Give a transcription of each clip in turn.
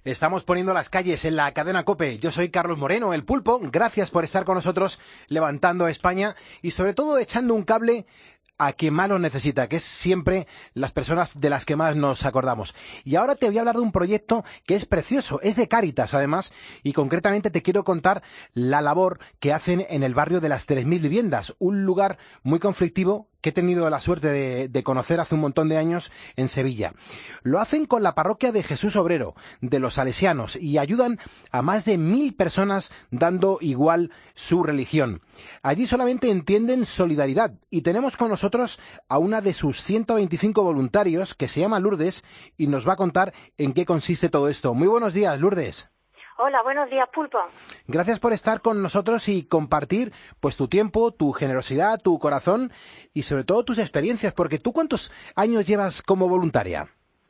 Estamos poniendo las calles en la cadena COPE. Yo soy Carlos Moreno, el Pulpo. Gracias por estar con nosotros levantando España y sobre todo echando un cable a quien más lo necesita, que es siempre las personas de las que más nos acordamos. Y ahora te voy a hablar de un proyecto que es precioso, es de Cáritas además, y concretamente te quiero contar la labor que hacen en el barrio de las 3000 Viviendas, un lugar muy conflictivo que he tenido la suerte de conocer hace un montón de años en Sevilla. Lo hacen con la parroquia de Jesús Obrero, de los Salesianos, y ayudan a más de 1000 personas dando igual su religión. Allí solamente entienden solidaridad, y tenemos con nosotros a una de sus 125 voluntarios, que se llama Lourdes, y nos va a contar en qué consiste todo esto. Muy buenos días, Lourdes. Hola, buenos días, Pulpo. Gracias por estar con nosotros y compartir pues tu tiempo, tu generosidad, tu corazón y sobre todo tus experiencias, porque ¿tú cuántos años llevas como voluntaria?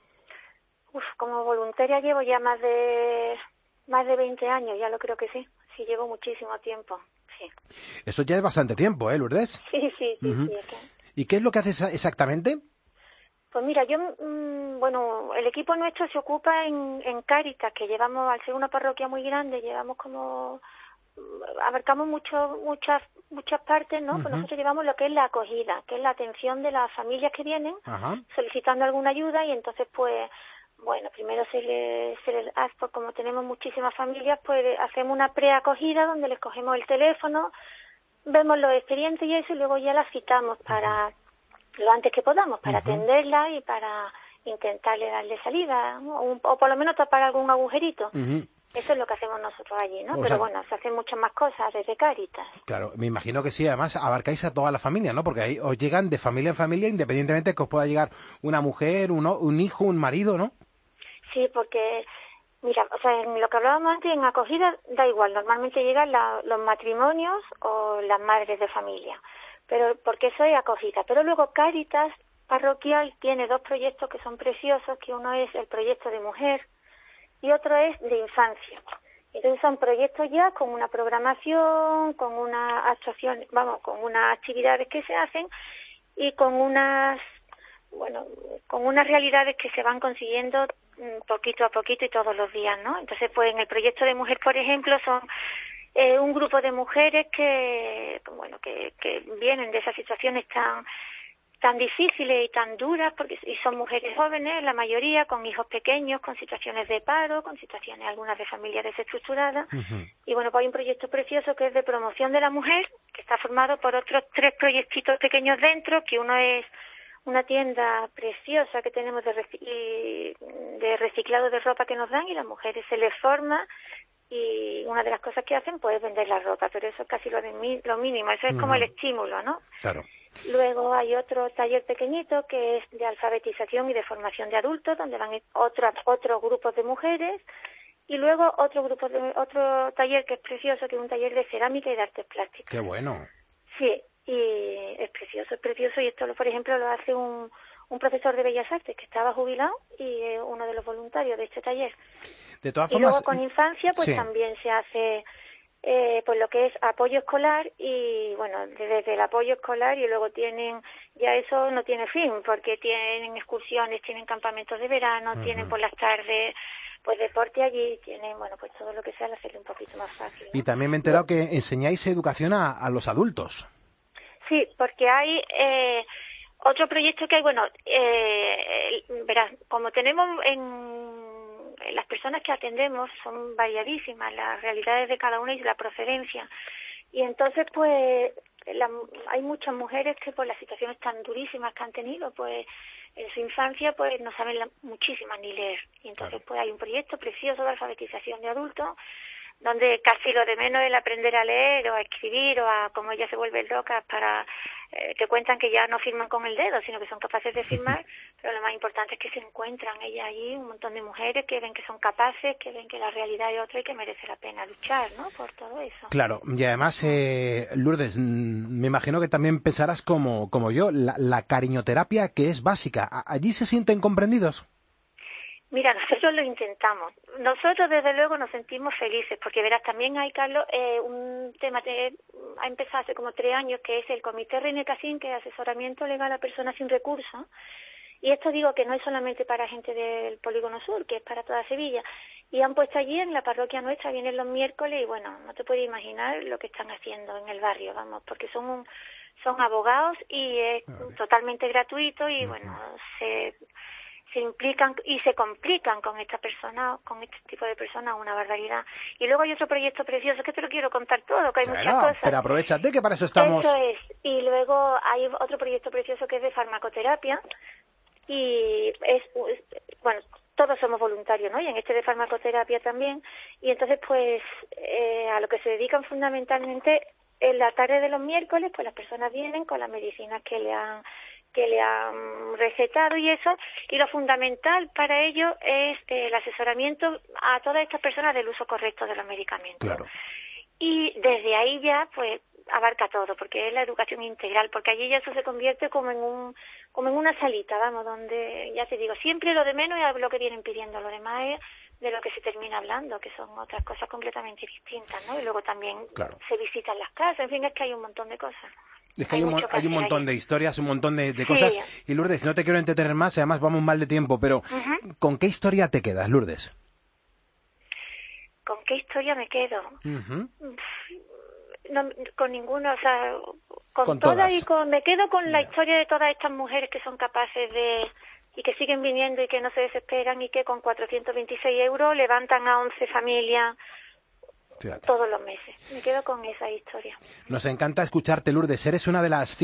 Como voluntaria llevo ya más de 20 años, ya lo creo que sí. Sí, llevo muchísimo tiempo, sí. Eso ya es bastante tiempo, ¿eh, Lourdes? Sí. ¿Y qué es lo que haces exactamente? Pues mira, el equipo nuestro se ocupa en Cáritas, que llevamos, al ser una parroquia muy grande, abarcamos muchas partes, ¿no? Pues nosotros llevamos lo que es la acogida, que es la atención de las familias que vienen solicitando alguna ayuda y entonces pues, bueno, primero se les hace, pues como tenemos muchísimas familias, pues hacemos una preacogida donde les cogemos el teléfono, vemos los expedientes y eso y luego ya las citamos para lo antes que podamos, para atenderla y para intentarle darle salida, ¿no? O por lo menos tapar algún agujerito. Eso es lo que hacemos nosotros allí, ¿no? Pero bueno, se hacen muchas más cosas desde Cáritas. Claro, me imagino que sí, además abarcáis a toda la familia, ¿no? Porque ahí os llegan de familia en familia, independientemente de que os pueda llegar una mujer, un hijo, un marido, ¿no? Sí, porque, mira, en lo que hablábamos antes, en acogida da igual, normalmente llegan los matrimonios o las madres de familia, pero porque eso es acogida. Pero luego Cáritas parroquial tiene dos proyectos que son preciosos, que uno es el proyecto de mujer y otro es de infancia. Entonces son proyectos ya con una programación, con una actuación, con unas actividades que se hacen y con unas realidades que se van consiguiendo poquito a poquito y todos los días, ¿no? Entonces, pues en el proyecto de mujer, por ejemplo, son un grupo de mujeres que vienen de esas situaciones tan difíciles y tan duras, y son mujeres jóvenes, la mayoría, con hijos pequeños, con situaciones de paro, con situaciones algunas de familias desestructuradas. Y bueno, pues hay un proyecto precioso que es de promoción de la mujer, que está formado por otros 3 proyectitos pequeños dentro, que uno es una tienda preciosa que tenemos de reciclado de ropa que nos dan y las mujeres se les forma y una de las cosas que hacen pues es vender la ropa, pero eso es casi lo mínimo, eso es como el estímulo, ¿no? Claro. Luego hay otro taller pequeñito que es de alfabetización y de formación de adultos, donde van otros grupos de mujeres, y luego otro taller que es precioso, que es un taller de cerámica y de artes plásticas. ¡Qué bueno! Sí, y es precioso, y esto, por ejemplo, lo hace un profesor de Bellas Artes que estaba jubilado y es uno de los voluntarios de este taller. De todas y formas, luego con infancia, pues sí, también se hace pues lo que es apoyo escolar y, bueno, desde el apoyo escolar y luego ya eso no tiene fin, porque tienen excursiones, tienen campamentos de verano, tienen por las tardes pues deporte allí, tienen, bueno, pues todo lo que sea, hacerlo un poquito más fácil, ¿no? Y también me he enterado que enseñáis educación a los adultos. Sí, porque hay otro proyecto que hay, verás, como tenemos las personas que atendemos son variadísimas, las realidades de cada una y la procedencia. Y entonces, pues, hay muchas mujeres que por las situaciones tan durísimas que han tenido, pues, en su infancia, pues, no saben muchísimas ni leer. Y entonces, pues, hay un proyecto precioso de alfabetización de adultos, donde casi lo de menos es el aprender a leer o a escribir o a, como ella se vuelve loca, te cuentan que ya no firman con el dedo, sino que son capaces de firmar, pero lo más importante es que se encuentran ella allí, un montón de mujeres que ven que son capaces, que ven que la realidad es otra y que merece la pena luchar, ¿no?, por todo eso. Claro, y además, Lourdes, me imagino que también pensarás como yo, la cariñoterapia que es básica. ¿Allí se sienten comprendidos? Mira, nosotros lo intentamos. Nosotros, desde luego, nos sentimos felices, porque verás, también hay, Carlos, un tema que ha empezado hace como 3 años, que es el Comité René Cassin, que es asesoramiento legal a personas sin recursos, Y esto digo que no es solamente para gente del Polígono Sur, que es para toda Sevilla. Y han puesto allí en la parroquia nuestra, vienen los miércoles y bueno, no te puedes imaginar lo que están haciendo en el barrio, vamos, porque son abogados y es totalmente gratuito y bueno, se implican y se complican con esta persona, con este tipo de personas, una barbaridad. Y luego hay otro proyecto precioso, que te lo quiero contar todo, que hay muchas cosas. Pero aprovéchate que para eso estamos. Eso es. Y luego hay otro proyecto precioso que es de farmacoterapia y bueno, todos somos voluntarios, ¿no? Y en este de farmacoterapia también. Y entonces, pues, a lo que se dedican fundamentalmente en la tarde de los miércoles, pues las personas vienen con las medicinas que le han recetado y eso, y lo fundamental para ello es el asesoramiento a todas estas personas del uso correcto de los medicamentos. Claro. Y desde ahí ya, pues, abarca todo, porque es la educación integral, porque allí ya eso se convierte como en una salita, vamos, donde, ya te digo, siempre lo de menos es lo que vienen pidiendo, lo demás es de lo que se termina hablando, que son otras cosas completamente distintas, ¿no? Y luego también se visitan las casas, en fin, es que hay un montón de cosas. Es que hay un montón de historias, un montón de cosas. Y Lourdes, no te quiero entretener más, además vamos mal de tiempo, pero ¿con qué historia te quedas, Lourdes? ¿Con qué historia me quedo? No, con ninguna, o sea, con todas y me quedo con la historia de todas estas mujeres que son capaces de y que siguen viniendo y que no se desesperan y que con 426 euros levantan a 11 familias. Fíjate. Todos los meses. Me quedo con esa historia. Nos encanta escucharte, Lourdes. Eres una de los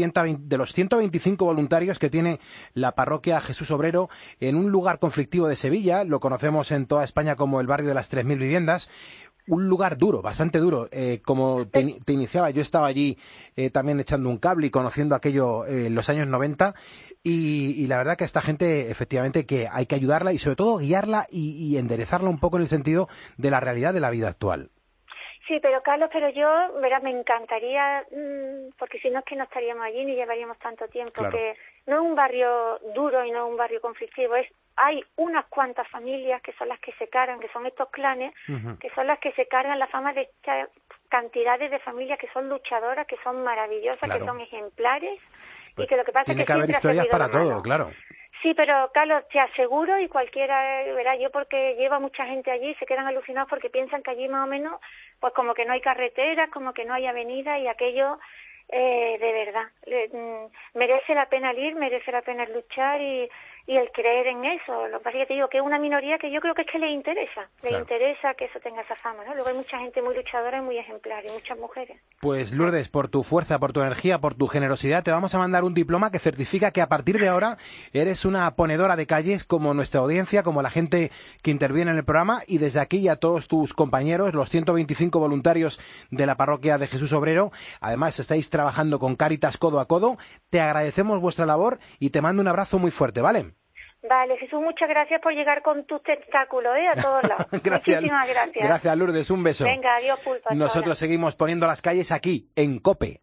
125 voluntarios que tiene la parroquia Jesús Obrero en un lugar conflictivo de Sevilla. Lo conocemos en toda España como el barrio de las 3.000 viviendas. Un lugar duro, bastante duro. Como te iniciaba, yo estaba allí también echando un cable y conociendo aquello en los años 90 y la verdad que a esta gente efectivamente que hay que ayudarla y sobre todo guiarla y enderezarla un poco en el sentido de la realidad de la vida actual. Sí, pero Carlos, yo, verás, me encantaría, porque si no es que no estaríamos allí ni llevaríamos tanto tiempo, claro. Que no es un barrio duro y no es un barrio conflictivo, hay unas cuantas familias que son las que se cargan, que son estos clanes, que son las que se cargan la fama de estas cantidades de familias que son luchadoras, que son maravillosas, claro. Que son ejemplares, pues, y que lo que pasa es que tiene que haber historias para todo, claro. Sí, pero Carlos, te aseguro, y cualquiera, verá, yo porque llevo a mucha gente allí, se quedan alucinados porque piensan que allí más o menos, pues como que no hay carreteras, como que no hay avenidas, y aquello, de verdad, merece la pena el ir, merece la pena el luchar y el creer en eso. Lo que pasa es que te digo que es una minoría que yo creo que es que le interesa, claro. Le interesa que eso tenga esa fama, ¿no? Luego hay mucha gente muy luchadora y muy ejemplar, y muchas mujeres. Pues Lourdes, por tu fuerza, por tu energía, por tu generosidad, te vamos a mandar un diploma que certifica que a partir de ahora eres una ponedora de calles como nuestra audiencia, como la gente que interviene en el programa, y desde aquí a todos tus compañeros, los 125 voluntarios de la parroquia de Jesús Obrero, además estáis trabajando con Cáritas codo a codo, te agradecemos vuestra labor y te mando un abrazo muy fuerte, ¿vale? Vale, Jesús, muchas gracias por llegar con tus tentáculos, a todos lados. Gracias. Muchísimas gracias. Gracias, Lourdes, un beso. Venga, adiós, pulpa. Nosotros seguimos poniendo las calles aquí, en COPE.